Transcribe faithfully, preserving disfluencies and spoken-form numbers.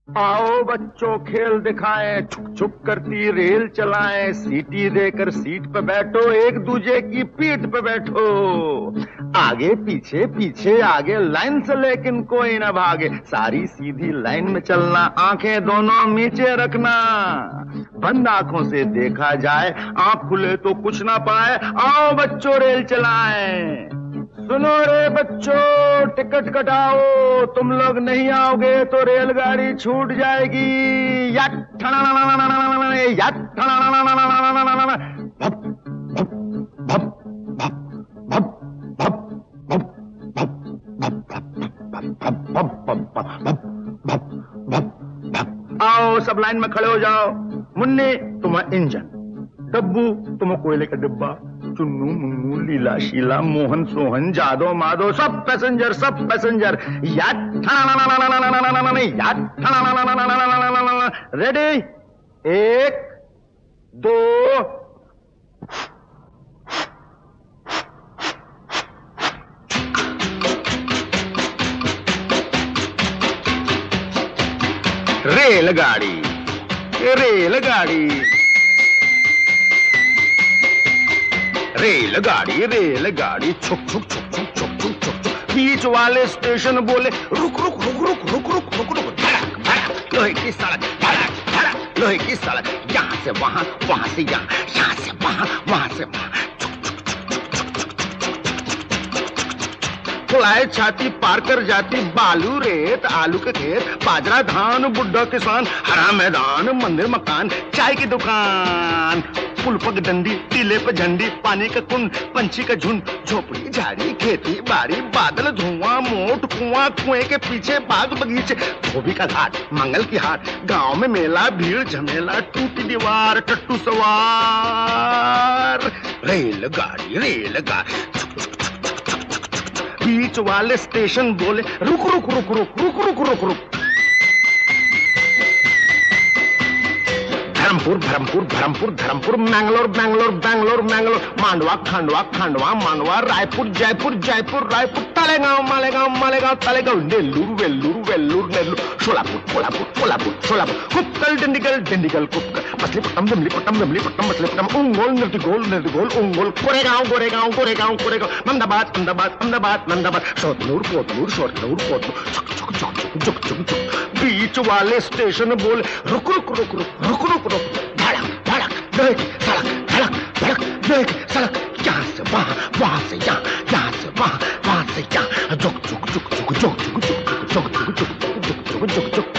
आओ बच्चों खेल दिखाएं, छुक छुक करती रेल चलाएं, सीटी देकर सीट पे बैठो, एक दूजे की पीठ पे बैठो। आगे पीछे पीछे आगे लाइन से लेकिन कोई ना भागे, सारी सीधी लाइन में चलना, आंखें दोनों नीचे रखना। बंद आंखों से देखा जाए, आंख खुले तो कुछ ना पाए। आओ बच्चों रेल चलाएं। सुनो रे बच्चों, टिकट कटाओ, तुम लोग नहीं आओगे तो रेलगाड़ी छूट जाएगी। या या भप भप भप भप भप भप भप भप भप भप। आओ सब लाइन में खड़े हो जाओ। मुन्नी तुम इंजन, डब्बू तुम कोयले का डिब्बा, चुन्नू मुन्नू लीला शीला मोहन सोहन जादो माधो सब पैसेंजर सब पैसेंजर। रेडी, एक दो। रेलगाड़ी रेलगाड़ी रेलगाड़ी रेलगाड़ी छुक छुक छुक छुक छुक छुक छुक छुक। बीच वाले स्टेशन बोले रुक रुक रुक रुक रुक रुक रुक रुक। धड़क धड़क लोहे की सड़क, धड़क धड़क लोहे की सड़क, यहाँ से वहां वहां से यहाँ, यहाँ से वहां वहां से वहां। फुलाए छाती पार कर जाती, बालू रेत आलू के खेत, बाजरा धान बुड्ढा किसान, हरा मैदान मंदिर मकान, चाय की दुकान, पुल पग डंडी, टीले पे झंडी, पानी का कुंड, पंछी का झुंड, झोपड़ी झाड़ी खेती बाड़ी, बादल धुआं मोट कुआं, कुएं के पीछे बाग बगीचे, धोबी का घाट मंगल की हाट, गांव में मेला भीड़ झमेला, टूटी दीवार टट्टू सवार। रेलगाड़ी रेलगाड़ी बीच वाले स्टेशन बोले रुक रुक रुक रुक रुक रुक रुक रुक। धर्मपुर धर्मपुर धर्मपुर धर्मपुर, मैंगलोर बैंगलोर बैंगलोर मैंगलोर, मांडवा खांडवा खांडवा मांडवा, रायपुर जयपुर जयपुर रायपुर, तालेगांव मालेगांव मालेगांव तालेगांव, नेल्लूर वेल्लूर वेल्लूर नेल्लूर, सोलापुर कोल्हापुर कोल्हापुर सोलापुर, कुप्पल डिंडिगल डिंडिगल कुप्पल, मछलीपट्टम दिमलीपट्टम दिमलीपट्टम मछलीपट्टम, उंगोल निर्तिगोल निर्तिगोल उंगोल, गोरेगांव गोरेगांव गोरेगांव गोरेगांव, अहमदाबाद अहमदाबाद अहमदाबाद अहमदाबाद, शोधनूर कोतनूर शोधनूर कोतनूर, छुक छुक छुक छुक छुक छुक छुक। बीच वाले स्टेशन बोले रुक रुक रुक रुक रुक रुक रुक। धड़क धड़क देख सड़क, धड़क धड़क देख सड़क, यहाँ से वहां वहां से यहाँ, यहाँ से वहां वहां से यहाँ, जुक जुक जुक जुक जुक जुक जुक जुक जुक जुक जुक जुक जुक जुक जुक।